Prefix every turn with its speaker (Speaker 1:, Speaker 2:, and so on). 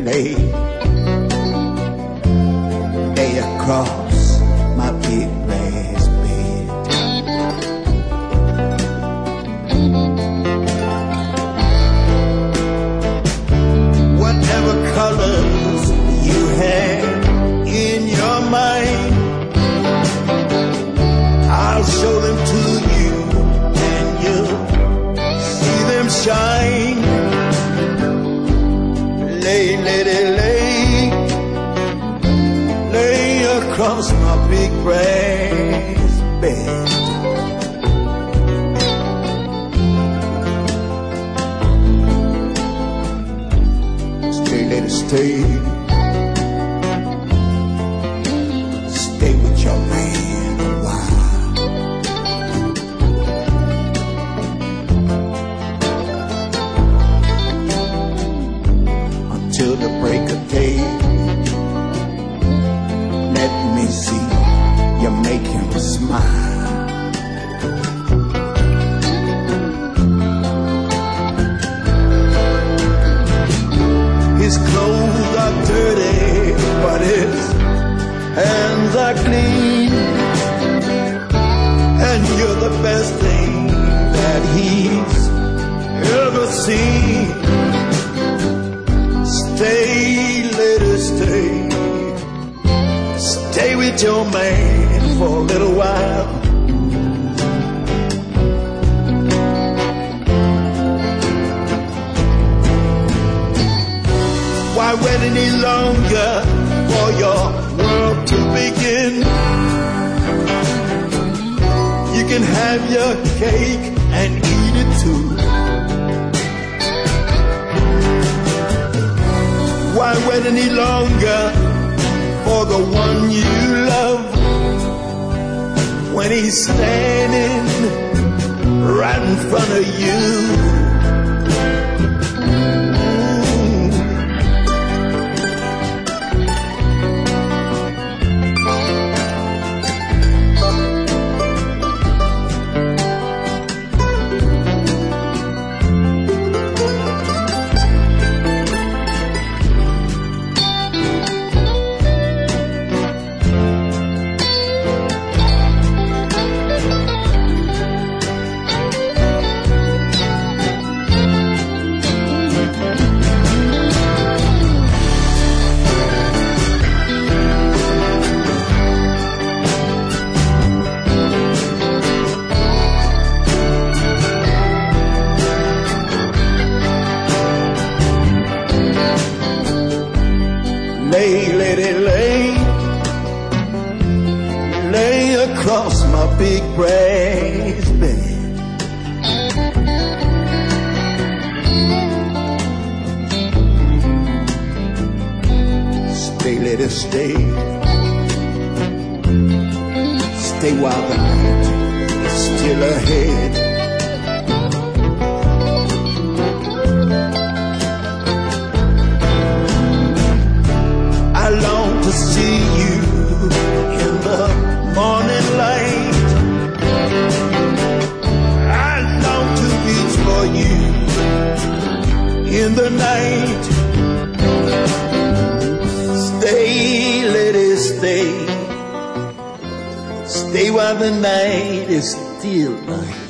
Speaker 1: lay across my big brass bed. Whatever colors you have in your mind, I'll show them to you and you'll see them shine. Lay across my big brass bed. Stay, lady, stay. Stay with your man a while. Until the break of day. Let me see you make him smile. His clothes are dirty, but his hands are clean. And you're the best thing that he's ever seen. Stay, lady, stay. Stay with your man for a little while. Why wait any longer for your world to begin? You can have your cake and eat it too. Why wait any longer for the one you love when he's standing right in front of you? Lay across my big brass bed. Stay, lady, stay. Stay while the night is still ahead. I long to see you in the morning light. I long to reach for you in the night. Stay, lady, stay. Stay while the night is still light.